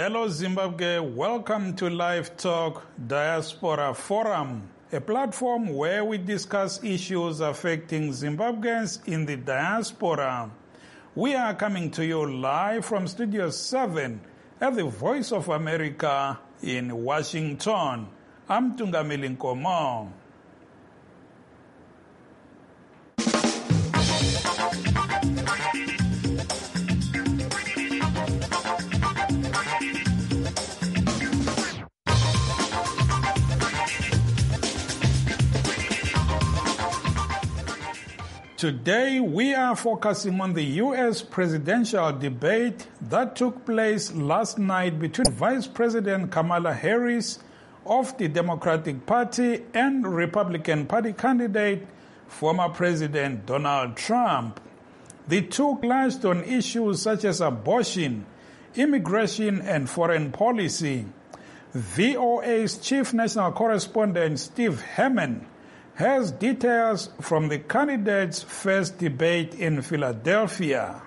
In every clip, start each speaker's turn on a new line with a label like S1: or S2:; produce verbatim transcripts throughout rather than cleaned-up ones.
S1: Hello Zimbabwe, welcome to Live Talk Diaspora Forum, a platform where we discuss issues affecting Zimbabweans in the diaspora. We are coming to you live from Studio seven at the Voice of America in Washington. I'm Tungamili Nkomo. Today, we are focusing on the U S presidential debate that took place last night between Vice President Kamala Harris of the Democratic Party and Republican Party candidate, former President Donald Trump. The two clashed on issues such as abortion, immigration, and foreign policy. V O A's chief national correspondent, Steve Herman, has details from the candidates' first debate in Philadelphia.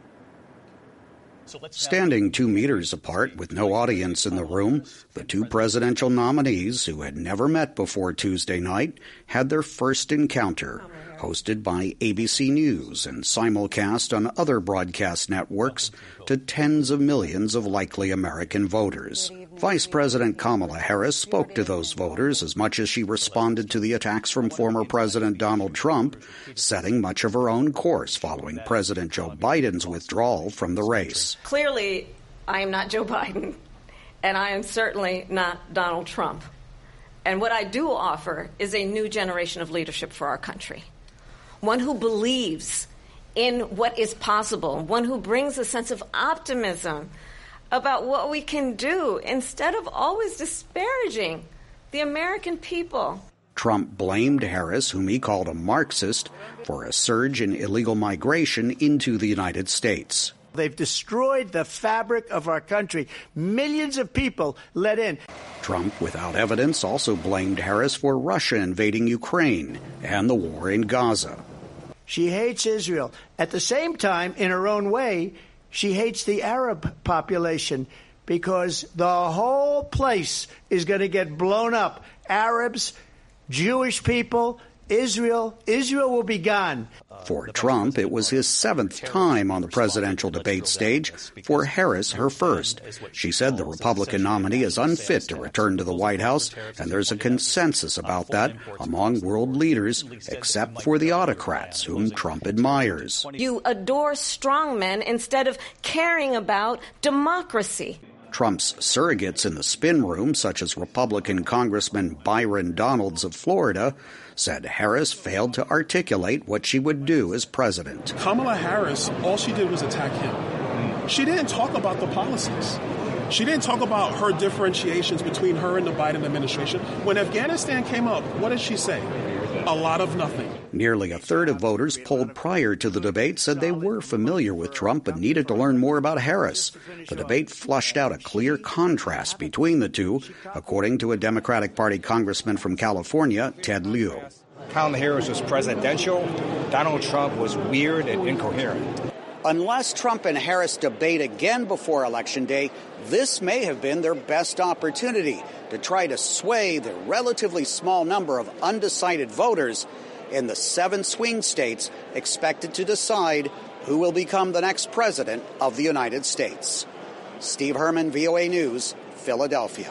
S2: Standing two meters apart with no audience in the room, the two presidential nominees, who had never met before Tuesday night, had their first encounter, hosted by A B C News and simulcast on other broadcast networks to tens of millions of likely American voters. Vice President Kamala Harris spoke to those voters as much as she responded to the attacks from former President Donald Trump, setting much of her own course following President Joe Biden's withdrawal from the race.
S3: Clearly, I am not Joe Biden, and I am certainly not Donald Trump. And what I do offer is a new generation of leadership for our country, one who believes in what is possible, one who brings a sense of optimism about what we can do instead of always disparaging the American people.
S2: Trump blamed Harris, whom he called a Marxist, for a surge in illegal migration into the United States.
S4: They've destroyed the fabric of our country. Millions of people let in.
S2: Trump, without evidence, also blamed Harris for Russia invading Ukraine and the war in Gaza.
S4: She hates Israel. At the same time, in her own way, she hates the Arab population because the whole place is going to get blown up. Arabs, Jewish people, Israel, Israel will be gone.
S2: For Trump, it was his seventh time on the presidential debate stage. For Harris, her first. She said the Republican nominee is unfit to return to the White House, and there's a consensus about that among world leaders, except for the autocrats, whom Trump admires.
S3: You adore strongmen instead of caring about democracy.
S2: Trump's surrogates in the spin room, such as Republican Congressman Byron Donalds of Florida, said Harris failed to articulate what she would do as president.
S5: Kamala Harris, all she did was attack him. She didn't talk about the policies. She didn't talk about her differentiations between her and the Biden administration. When Afghanistan came up, what did she say? A lot of nothing.
S2: Nearly a third of voters polled prior to the debate said they were familiar with Trump but needed to learn more about Harris. The debate flushed out a clear contrast between the two, according to a Democratic Party congressman from California, Ted Lieu.
S6: Kamala Harris was presidential. Donald Trump was weird and incoherent.
S2: Unless Trump and Harris debate again before Election Day, this may have been their best opportunity to try to sway the relatively small number of undecided voters in the seven swing states expected to decide who will become the next president of the United States. Steve Herman, V O A News, Philadelphia.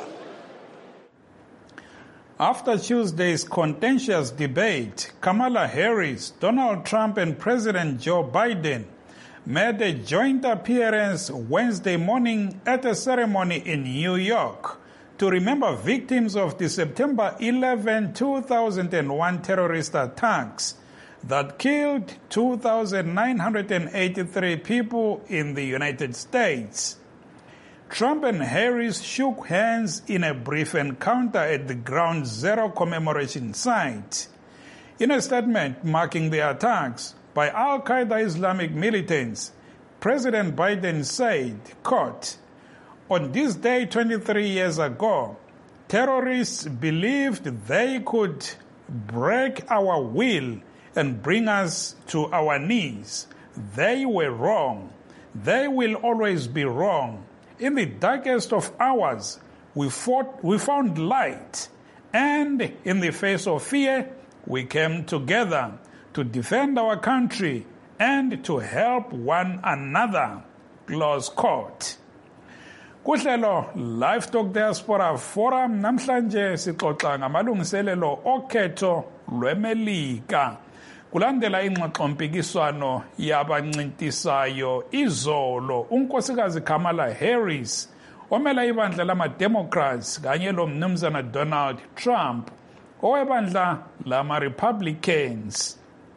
S1: After Tuesday's contentious debate, Kamala Harris, Donald Trump, and President Joe Biden made a joint appearance Wednesday morning at a ceremony in New York to remember victims of the September eleventh, two thousand one terrorist attacks that killed two thousand nine hundred eighty-three people in the United States. Trump and Harris shook hands in a brief encounter at the Ground Zero commemoration site. In a statement marking the attacks by Al-Qaeda Islamic militants, President Biden said, quote, "On this day twenty-three years ago, terrorists believed they could break our will and bring us to our knees. They were wrong. They will always be wrong. in the darkest of hours, we fought, we found light. And in the face of fear, we came together to defend our country and to help one another. Close quote. Kuhlelo Live Talk Diaspora Forum namhlanje sixoxa ngamalungiselelo okhetho lweMelika. Kulandela ingxoxompikiswano yabancintisayo izolo unkosikazi Kamala Harris omela ibandla lama-Democrats kanye lo mnumzana Donald Trump owebandla lama-Republicans.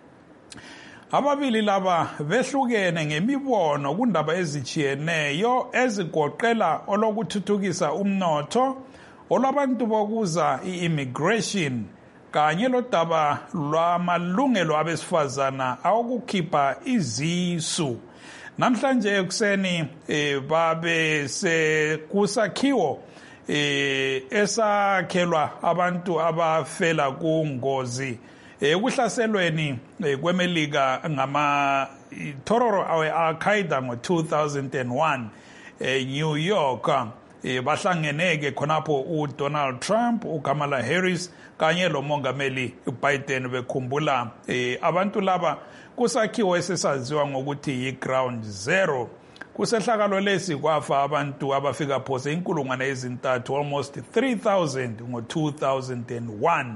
S1: Ababili laba behlukene ngemibono kundaba ezijiyeneyo ezigoqela olokuthuthukisa umnotho, olwabantu bokuza i-immigration kanye lodaba lwamalungelo abesifazana awokukhipha izisu. Namhlanje ekuseni eh, babe se kusakhiwo eh, esakhelwa abantu abafela kungozi ekuhlaselweni kweMelika ngama terror awe Al-Qaeda ngo two thousand one eNew York. Bahlangeneke khonapho uDonald Trump, uKamala Harris kanye lo mongameli uBiden bekhumbula abantu laba kusakhiwo esesaziwa ngokuthi yiGround Zero. Kusehlakalo lesi kwafa abantu abafika phose inkulungwane ezintathu, almost three thousand ngo two thousand one.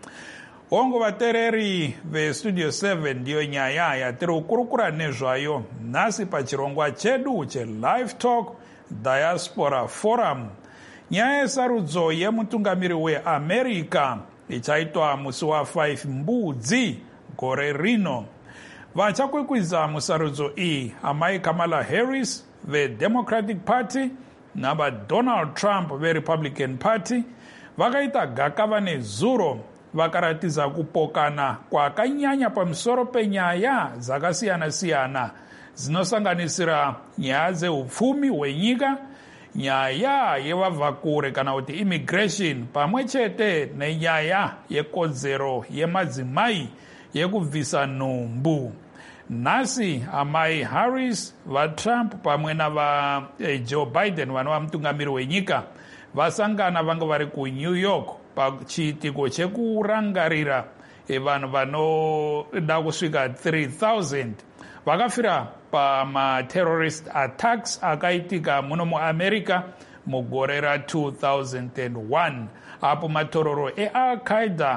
S1: Ongo batereri ve Studio seven ndiyo nyaya ya tiri ukurukura nezvayo nasi pachirongwa chedu che Live Talk Diaspora Forum. Nyaya sarudzo yemutungamiri weAmerica ichaitwa musi wa five Mbudzi gore rino. Vachakwikwidza musarudzo iyi amai Kamala Harris ve Democratic Party naba Donald Trump ve Republican Party vakaita gakava nezuro vakaratiza kupokana kwakanyanya pamusoro penyaya dzakasiyana-siyana dzinosanganisira nyaya dzeupfumi hwenyika, nyaya yevabvakure kana kuti immigration, pamwe chete nenyaya yekodzero yemadzimai yekubvisa nhumbu. Nhasi amai Harris, vaTrump pamwe nava eh, Joe Biden vanova mutungamiri wenyika vasangana vanga vari kuNew York pachiitiko chekurangarira vanhu vanoda kusvika three thousand vakafira pama-terrorist attacks akaitika muno muAmerica mugore ra two thousand one apo matororo eAl-Qaeda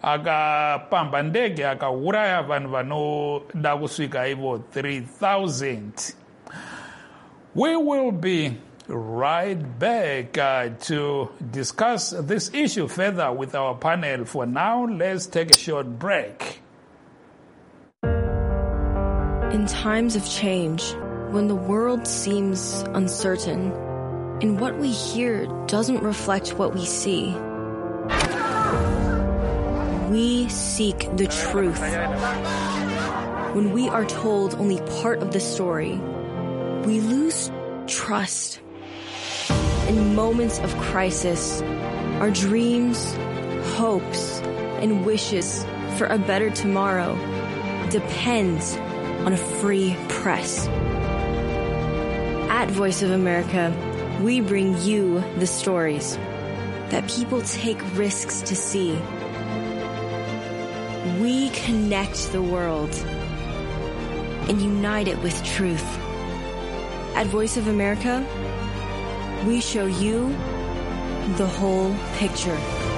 S1: akapamba ndege akauraya vanhu vanoda kusvika ivo three thousand. We will be right back uh, to discuss this issue further with our panel. For now, let's take a short break.
S7: In times of change, when the world seems uncertain and what we hear doesn't reflect what we see, we seek the truth. When we are told only part of the story, we lose trust. In moments of crisis, our dreams, hopes, and wishes for a better tomorrow depends on a free press. At Voice of America, we bring you the stories that people take risks to see. We connect the world and unite it with truth. At Voice of America, we show you the whole picture.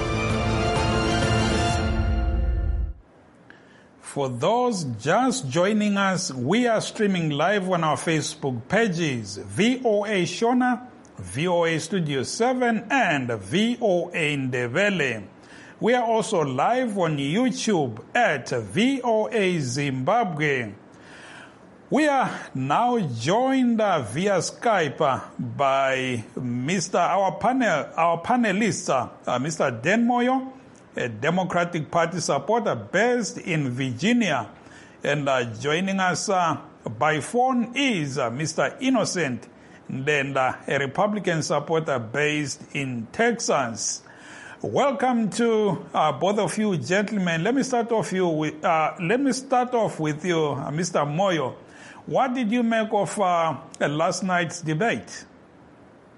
S1: For those just joining us, we are streaming live on our Facebook pages, V O A Shona, V O A Studio seven, and V O A Ndebele. We are also live on YouTube at V O A Zimbabwe. We are now joined uh, via Skype uh, by Mister our panel, our panelist, uh, Mister Dan Moyo, a Democratic Party supporter based in Virginia, and uh, joining us uh, by phone is uh, Mister Innocent, and uh, a Republican supporter based in Texas. Welcome to uh, both of you, gentlemen. Let me start off you with. Uh, let me start off with you, uh, Mister Moyo. What did you make of uh, last night's debate?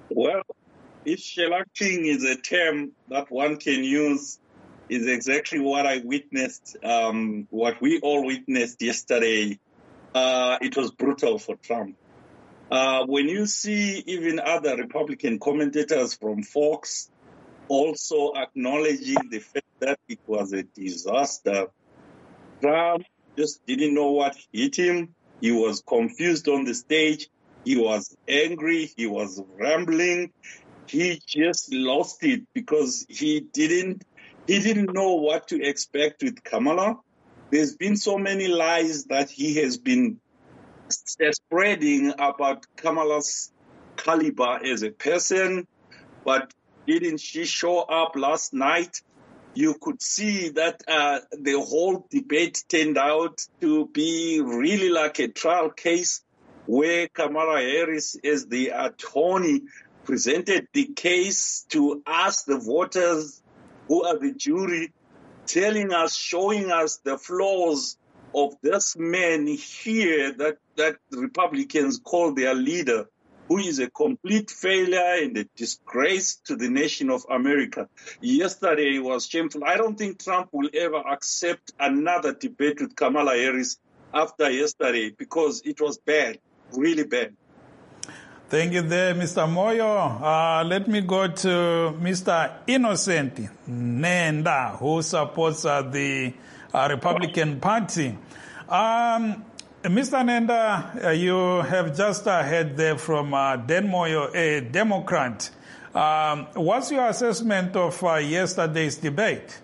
S8: Well, if shellacking is a term that one can use, is exactly what I witnessed, um, what we all witnessed yesterday. Uh, it was brutal for Trump. Uh, when you see even other Republican commentators from Fox also acknowledging the fact that it was a disaster, Trump just didn't know what hit him. He was confused on the stage. He was angry. He was rambling. He just lost it because he didn't he didn't know what to expect with Kamala. There's been so many lies that he has been spreading about Kamala's caliber as a person, but didn't she show up last night? You could see that uh, the whole debate turned out to be really like a trial case where Kamala Harris, as the attorney, presented the case to us, the voters, who are the jury, telling us, showing us the flaws of this man here that, that Republicans call their leader, who is a complete failure and a disgrace to the nation of America. Yesterday was shameful. I don't think Trump will ever accept another debate with Kamala Harris after yesterday because it was bad, really bad.
S1: Thank you there, Mister Moyo. Uh, let me go to Mister Innocent Nenda, who supports uh, the uh, Republican Party. Um, Mister Nenda, uh, you have just uh, heard there from uh, Dan Moyo, a Democrat. Um, what's your assessment of uh, yesterday's debate?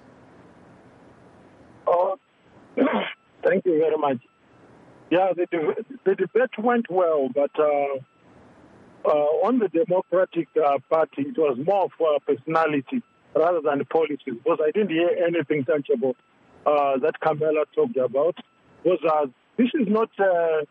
S9: Oh, thank you very much. Yeah, the, de- the debate went well, but uh, uh, on the Democratic uh, Party, it was more of uh, personality rather than policies, because I didn't hear anything tangible uh, that Kamala talked about. Because uh, this is not uh,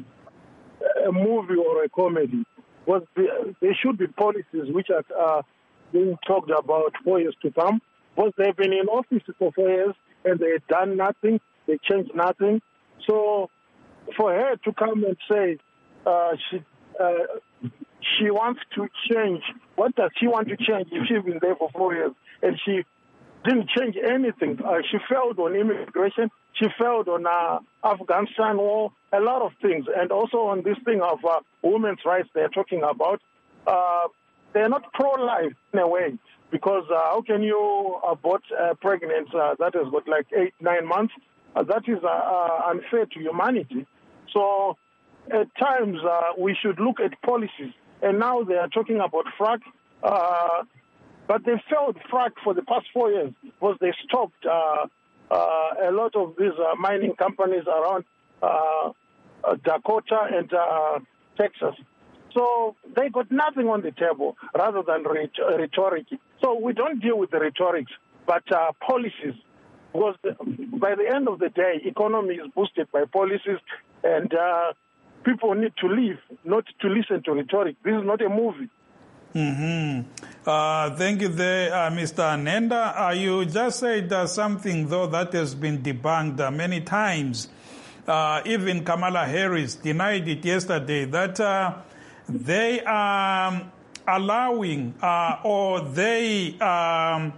S9: a movie or a comedy. Because the, there should be policies which are uh, being talked about for years to come. Because they've been in office for four years and they've done nothing, they changed nothing. So for her to come and say uh, she uh, she wants to change, what does she want to change if she's been there for four years and she didn't change anything? Uh, she failed on immigration, she failed on uh, Afghanistan war, a lot of things, and also on this thing of uh, women's rights they're talking about. Uh, they're not pro-life in a way, because uh, how can you abort uh, pregnant uh, that has got like eight, nine months? Uh, that is uh, uh, unfair to humanity. So at times uh, we should look at policies. And now they are talking about frack, uh, but they failed frack for the past four years because they stopped uh, uh, a lot of these uh, mining companies around uh, uh, Dakota and uh, Texas. So they got nothing on the table rather than rhet- rhetoric. So we don't deal with the rhetorics, but uh, policies. Because by the end of the day, economy is boosted by policies, and uh, people need to live, not to listen to rhetoric. This is not a movie.
S1: Mm-hmm. Uh, thank you there, uh, Mister Nenda. Uh, you just said uh, something, though, that has been debunked uh, many times. Uh, even Kamala Harris denied it yesterday, that uh, they are allowing uh, or they... Um,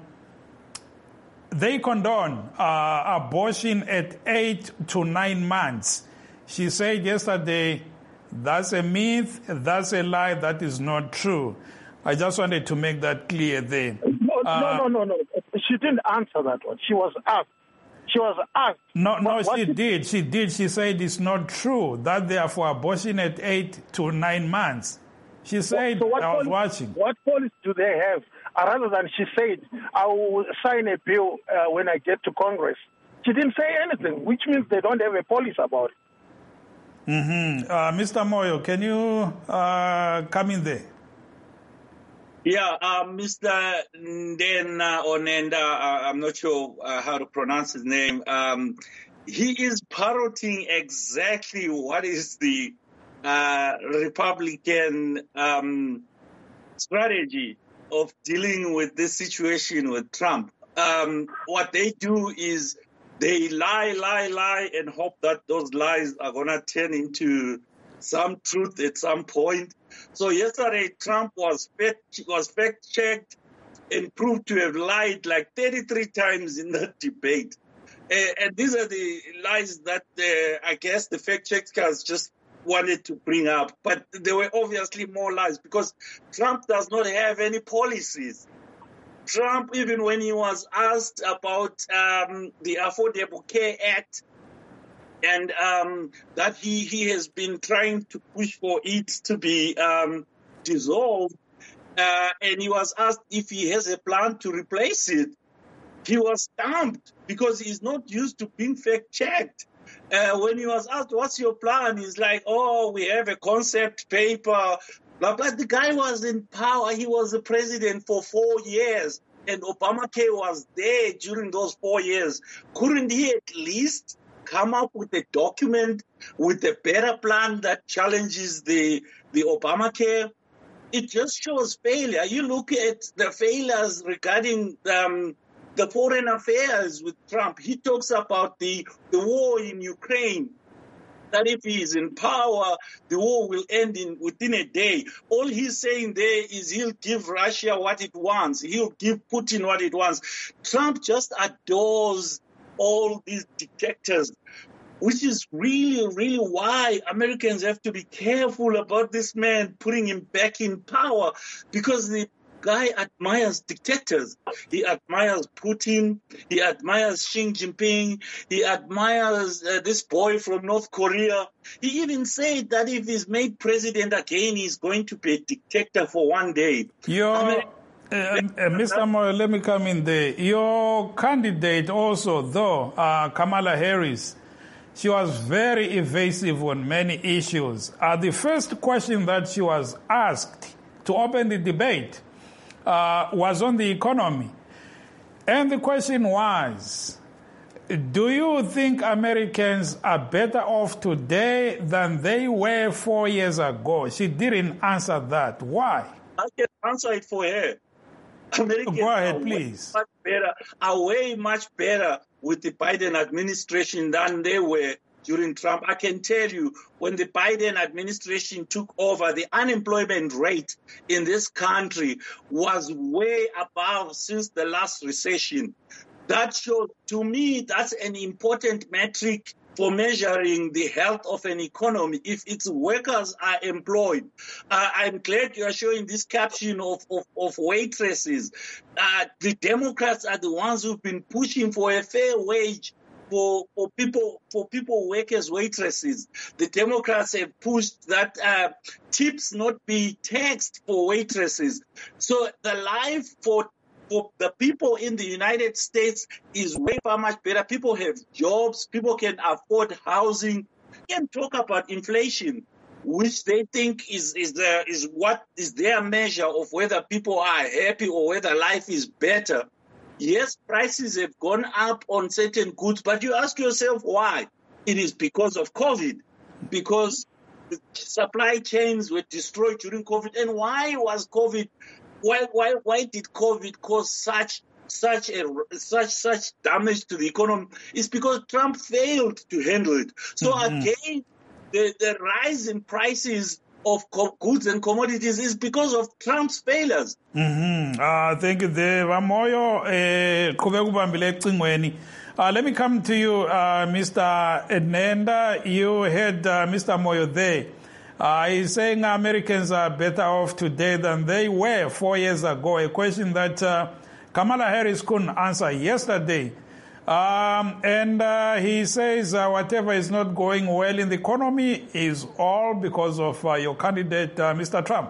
S1: They condone uh, abortion at eight to nine months. She said yesterday, that's a myth, that's a lie, that is not true. I just wanted to make that clear there.
S9: No,
S1: uh,
S9: no, no, no, no. She didn't answer that one. She was asked. She was asked.
S1: No, no,
S9: what, what
S1: she
S9: did...
S1: did. She did. She said it's not true, that they are for abortion at eight to nine months. She said,
S9: so what
S1: I was
S9: policy,
S1: watching.
S9: What policy do they have? Uh, rather than she said, I will sign a bill uh, when I get to Congress. She didn't say anything, which means they don't have a policy about it.
S1: Mm-hmm. Uh, Mister Moyo, can you uh, come in there?
S8: Yeah, uh, Mister Ndena Onenda, uh, I'm not sure uh, how to pronounce his name. Um, he is parroting exactly what is the uh, Republican um, strategy of dealing with this situation with Trump. Um, what they do is they lie, lie, lie, and hope that those lies are going to turn into some truth at some point. So yesterday, Trump was fact, was fact-checked and proved to have lied like thirty-three times in that debate. Uh, and these are the lies that uh, I guess the fact-checkers just wanted to bring up. But there were obviously more lies because Trump does not have any policies. Trump, even when he was asked about um, the Affordable Care Act, and um, that he, he has been trying to push for it to be um, dissolved, uh, and he was asked if he has a plan to replace it, he was stumped because he's not used to being fact-checked. Uh, when he was asked, what's your plan? He's like, oh, we have a concept paper. But the guy was in power. He was the president for four years, and Obamacare was there during those four years. Couldn't he at least come up with a document with a better plan that challenges the, the Obamacare? It just shows failure. You look at the failures regarding um, the foreign affairs with Trump. He talks about the, the war in Ukraine, that if he is in power, the war will end in within a day. All he's saying there is he'll give Russia what it wants. He'll give Putin what it wants. Trump just adores all these dictators, which is really, really why Americans have to be careful about this man putting him back in power, because the guy admires dictators. He admires Putin. He admires Xi Jinping. He admires uh, this boy from North Korea. He even said that if he's made president again, he's going to be a dictator for one day.
S1: Your, I mean, uh, uh, Mister Moyo, let me come in there. Your candidate also, though, uh, Kamala Harris, she was very evasive on many issues. Uh, the first question that she was asked to open the debate Uh, was on the economy. And the question was, do you think Americans are better off today than they were four years ago? She didn't answer that. Why?
S8: I can answer it for her. Americans
S1: Go ahead,
S8: are
S1: please.
S8: Way much better, are way much better with the Biden administration than they were during Trump. I can tell you, when the Biden administration took over, the unemployment rate in this country was way above since the last recession. That shows, to me, that's an important metric for measuring the health of an economy, if its workers are employed. Uh, I'm glad you are showing this caption of, of, of waitresses. Uh, the Democrats are the ones who've been pushing for a fair wage For, for people, for people, workers, waitresses. The Democrats have pushed that uh, tips not be taxed for waitresses. So the life for for the people in the United States is way far much better. People have jobs. People can afford housing. We can talk about inflation, which they think is is the is what is their measure of whether people are happy or whether life is better. Yes, prices have gone up on certain goods, but you ask yourself why. It is because of COVID, because the supply chains were destroyed during COVID. And why was COVID, why why why did COVID cause such such a such such damage to the economy? It's because Trump failed to handle it. So mm-hmm. again, the, the rise in prices of co- goods and commodities is because of Trump's failures.
S1: Mm-hmm. Uh, thank you, Dave. Moyo, uh, let me come to you, uh, Mister Ednenda. You heard uh, Mister Moyo there. Uh, he's saying Americans are better off today than they were four years ago, a question that uh, Kamala Harris couldn't answer yesterday. Um, and uh, he says uh, whatever is not going well in the economy is all because of uh, your candidate, uh, Mister Trump.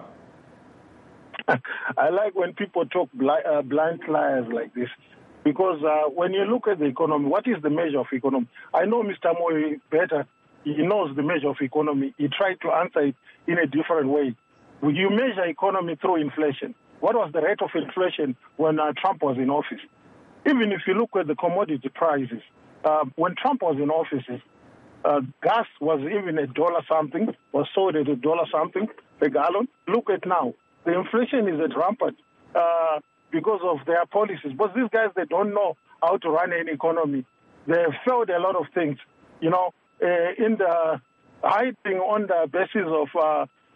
S9: I like when people talk bli- uh, blind liars like this, because uh, when you look at the economy, what is the measure of economy? I know Mister Moyo better. He knows the measure of economy. He tried to answer it in a different way. Would you measure economy through inflation? What was the rate of inflation when uh, Trump was in office? Even if you look at the commodity prices, uh, when Trump was in office, uh, gas was even a dollar something, was sold at a dollar something per gallon. Look at now. The inflation is at rampant uh, because of their policies. But these guys, they don't know how to run an economy. They have failed a lot of things, you know, uh, in the hiding on the basis of uh,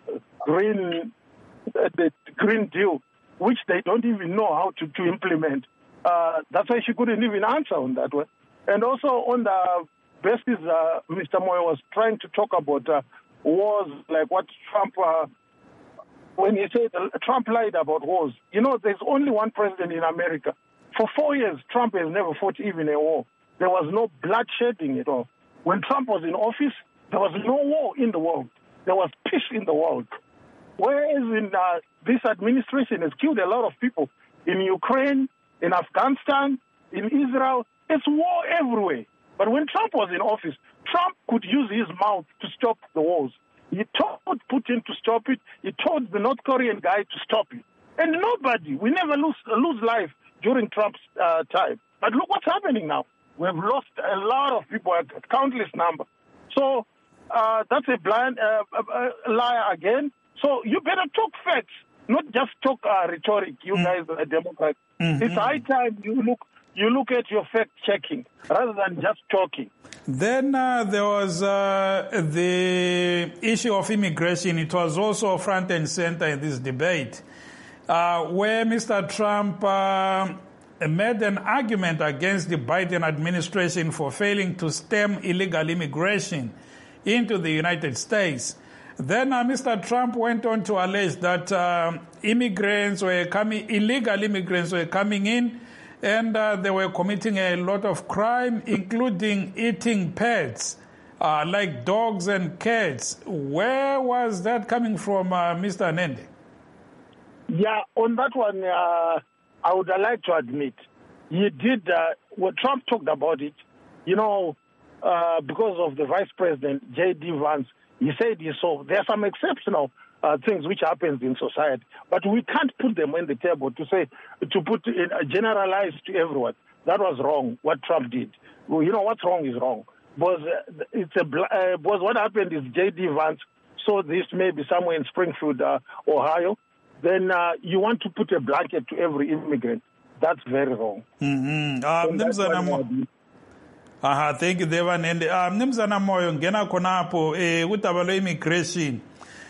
S9: green uh, the Green Deal, which they don't even know how to, to implement. Uh, that's why she couldn't even answer on that one. And also on the basis uh, Mister Moyo was trying to talk about uh, wars, like what Trump, uh, when he said uh, Trump lied about wars. You know, there's only one president in America. For four years, Trump has never fought even a war. There was no bloodshedding at all. When Trump was in office, there was no war in the world. There was peace in the world. Whereas in uh, this administration has killed a lot of people in Ukraine, in Afghanistan, in Israel. It's war everywhere. But when Trump was in office, Trump could use his mouth to stop the wars. He told Putin to stop it. He told the North Korean guy to stop it. And nobody, we never lose lose life during Trump's uh, time. But look what's happening now. We've lost a lot of people, a countless number. So uh, that's a blind uh, uh, liar again. So you better talk facts, not just talk uh, rhetoric. You mm. guys are Democrats. Mm-hmm. It's high time you look you look at your fact checking rather than just talking.
S1: Then uh, there was uh, the issue of immigration. It was also front and center in this debate, uh, where Mister Trump uh, made an argument against the Biden administration for failing to stem illegal immigration into the United States. Then uh, Mister Trump went on to allege that uh, immigrants were coming, illegal immigrants were coming in, and uh, they were committing a lot of crime, including eating pets, uh, like dogs and cats. Where was that coming from, uh, Mister Nende?
S9: Yeah, on that one, uh, I would like to admit, he did, uh, when Trump talked about it, you know, uh, because of the Vice President, J D Vance, he said he saw there are some exceptional uh, things which happens in society, but we can't put them on the table to say, to put in, uh, generalize to everyone. That was wrong, what Trump did. Well, you know, what's wrong is wrong. Because, uh, it's a, uh, because what happened is J D Vance saw this maybe somewhere in Springfield, uh, Ohio. Then uh, you want to put a blanket to every immigrant. That's very wrong.
S1: Mm-hmm. Um, Aha, thank you, Devan. And Mnimzana Moyo, ngena konapo, eh, utabalo immigration.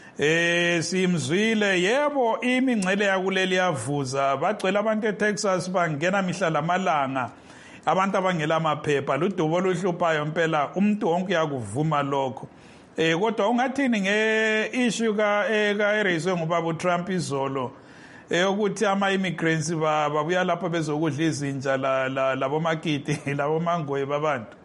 S1: Eh, simzwile, yebo, imi ngcele yakuleli yavuza. Bacela abantu eTexas bangena mihla lamalanga. Abantu abangela amaphepha, ludubo luhluphayo impela, umuntu wonke uyakuvuma lokho. Eh, kodwa ungathini nge-issue ka ereyiswe ngubaba uTrump izolo. Eh, ukuthi ama-immigrants babuya lapho bezokudla izinja labomakiti labomangoye babantu.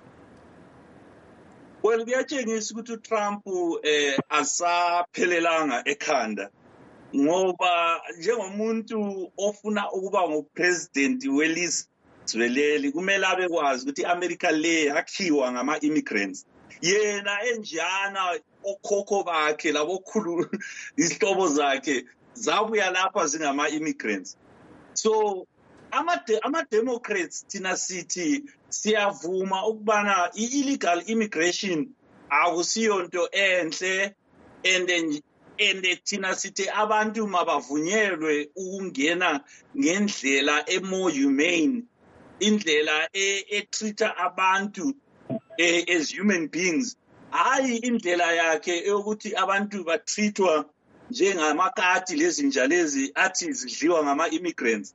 S8: Well, kuyatshengisa ukuthi uTrump eh asaphelelanga ekhanda ngoba njengomuntu ofuna ukuba ngupresident welizwe leli kumele abekwazi ukuthi iAmerica le yakhiwa ngama-immigrants. Yena enjana okhokho bakhe labokhulu izihlobo zakhe zabuya lapha zingama-immigrants. So ama-Democrats thina sithi siyavuma ukubana i-illegal immigration akusiyonto enhle, and and thina sithi abantu mabavunyelwe ukungena ngendlela e-more humane, indlela e-treata abantu as human beings, hayi indlela yakhe yokuthi abantu batreatwa njengamakati lezinja lezi athi zidliwa ngama-immigrants.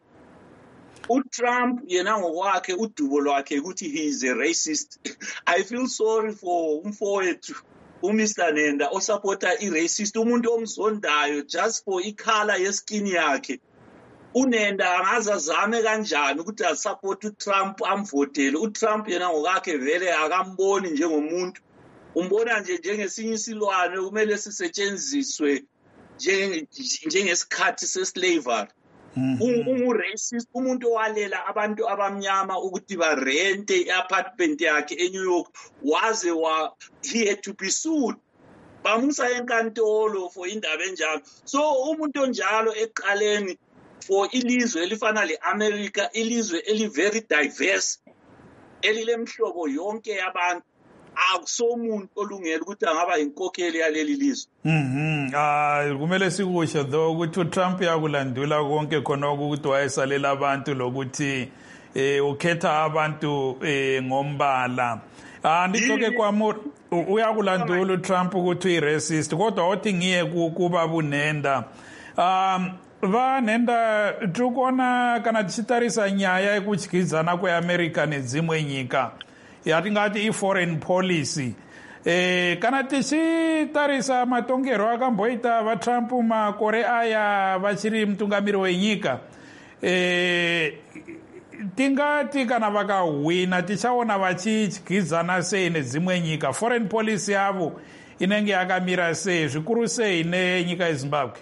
S8: uTrump yena ngokwakhe udubo lwakhe ukuthi he is a racist. I feel sorry for umfowethu uMister Nenda osupporta i-racist, umuntu omzondayo just for ikhala yeskin yakhe. UNenda angaze azame kanjani ukuthi asupport uTrump amvotele. uTrump yena ngokwakhe vele akamboni njengomuntu, umbona nje njengesinye isilwane kumele sisetshenziswe njengesikhathi seslavery. Ungu-racist, umuntu owalela abantu abamnyama ukuthi barente i-apartment yakhe eNew York, waze wa he had to be sued. Bamusa enkantolo for indaba enjalo. So umuntu onjalo eqaleni for ilizwe elifana le-America, ilizwe eli-very diverse, elilemhlobo yonke yabantu, akusomuntu olungela ukuthi angaba inkokheli yaleli lizwe.
S1: Mhm. Ah, kumele sikusho though ukuthi uTrump yakulandula konke khona ukuthi wayesalela abantu lokuthi eh ukhetha abantu eh ngombala. anditoke kwamuri uyakulandula uTrump ukuthi uyi-racist kodwa othi ngiye kuba bunhenda um vanhenda tiri kuona kana tichitarisa nyaya yekudyidzana kweamerica nedzimwe nyika yatingati i-foreign policy eh, kana tichitarisa matongero akamboita vaTrump makore aya vachiri mutungamiri wenyika eh, tingati kana vakahwina tichaona vachidyidzana sei nedzimwe nyika foreign policy yavo inenge yakamira sei zvikuru sei nenyika yeZimbabwe?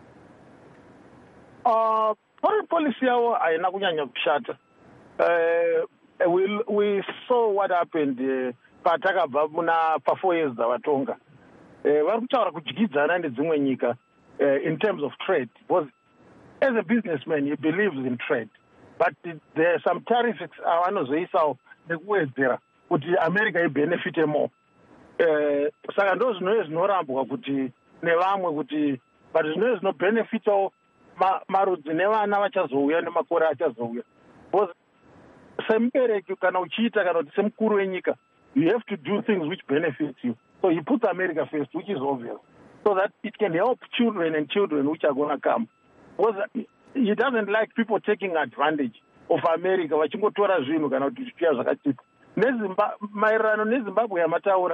S9: Uh, foreign policy yavo haina kunyanya kushata. Uh, we, we saw what happened uh, patakabva muna pa-four years dzavatonga. Uh, vari kutaura kudyidzana nedzimwe nyika uh, in terms of trade. Because as a businessman, he believes in trade. But there are some tariffs avanozoisawo nekuwedzera kuti America ibenefite more. Uh, saka ndo zvinove zvinorambwa kuti nevamwe kuti but zvinove zvinobenefitawo marudzi nevana vachazouya nemakore achazouya. Because semubereki kana uchiita kana kuti semukuru wenyika, you have to do things which benefit you. So he puts America first, which is obvious, so that it can help children and children which are going to come. Because he doesn't like people taking advantage of America vachingotora zvinhu kana kuti zvipiya zvakachipa. Maererano neZimbabwe yamataura,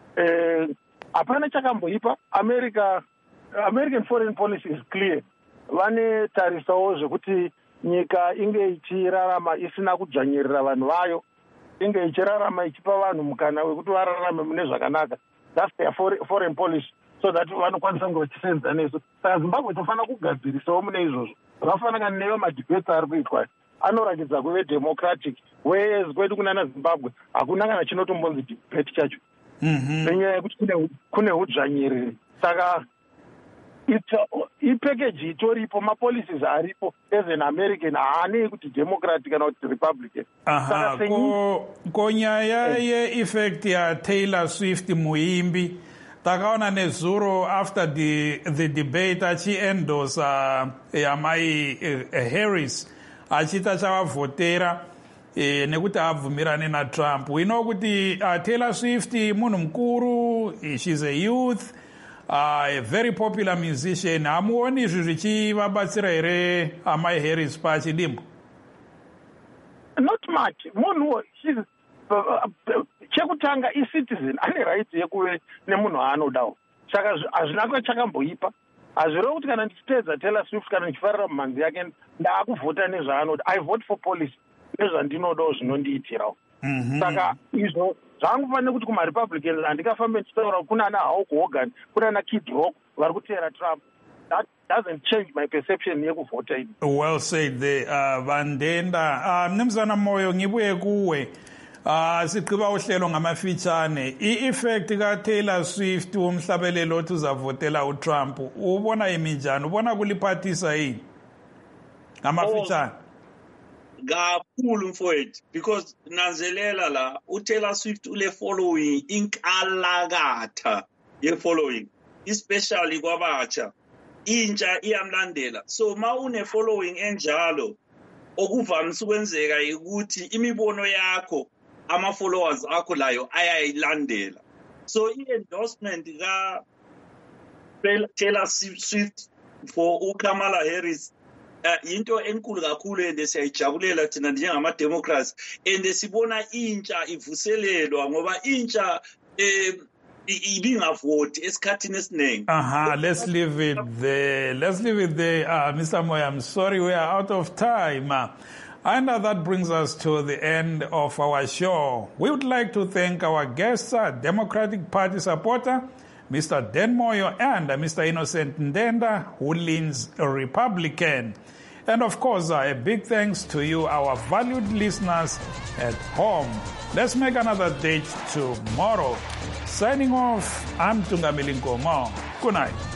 S9: hapana chakamboipa. America, American foreign policy is clear. Vane tarisawo zvekuti nyika inge ichirarama isina kudzvanyirira vanhu vayo, inge ichirarama ichipa vanhu mukana wekuti vararame mune zvakanaka. That's their foreign policy, so that vanokwanisa kunge vachisenza neso. Saka Zimbabwe tofanira kugadzirisawo mune izvozvo. Vakafanana neve madebate ari kuitwa anoratidza kuve democratic, whereas kwedu kunana Zimbabwe hakuna kana chinotombonzi debate chacho nenyaya yekuti kune udzvanyiriri. Saka ipackage itoripo, mapolicies aripo as an American haanei kuti democratic kana kuti republican.
S1: Aha, ko, ko nyaya ye-effect ya Taylor Swift muimbi takaona nezuro after the, the debate achiendosa yamai uh, Harris achita chavavhotera eh, nekuti abvumirane naTrump. We know kuti uh, Taylor Swift munhu mukuru, she's a youth, uh, a very popular musician. Hamuoni izvi zvichivabatsira here amai Harris pachidimbo?
S9: Not much. Munhu, she's uh, chekutanga i-citizen ane right yekuve nemunhu aanodawo. Saka hazvina chakamboipa. Hazvirevo kuti kana ndichitedza Taylor Swift kana ndichifarira mumhanzi yake ndaakuvhota nezvaanoda. I vote for policy nezvandinodawo zvinondiitirawo. Saka izvo zvangufanira kuti kuma-Republicans handikafambe ndichitaura kuna ana Hulk Hogan, kuna ana Kid Rock vari kuteera Trump. That doesn't change my perception yekuvhota ini.
S1: Well said there, uh, Vandenda. Uh, Mnumzana Moyo ngibuye kuwe. Ah uh, siqhiba uhlelo ngamafitshane. I-effect ka Taylor Swift umhlabelelo othi uzavotela uTrump ubona iminjani? Ubona kuliphathisa yini ngamafitshane?
S8: Kakhulu mfowethu, because nanzelela la uTaylor Swift ule following inkalakatha ye following, especially kwabatsha. Intsha iyamlandela. So ma une following enjalo okuvamise ukwenzeka ukuthi imibono yakho ama-followers akho layo ayayilandela. So i-endorsement ka Taylor Swift for uKamala Harris uh, into enkulu kakhulu and siyayijabulela thina njengama-Democrats, and sibona intsha ivuselelwa ngoba intsha eh, ibingavoti esikhathini esiningi.
S1: Aha, let's leave it there. Let's leave it there. Uh, Mister Moyo, I'm sorry we are out of time. Uh, And that brings us to the end of our show. We would like to thank our guests, uh, Democratic Party supporter, Mister Dan Moyo, and uh, Mister Innocent Ndenda, who leans Republican. And of course, uh, a big thanks to you, our valued listeners at home. Let's make another date tomorrow. Signing off, I'm Tungamili Nkomo. Good night.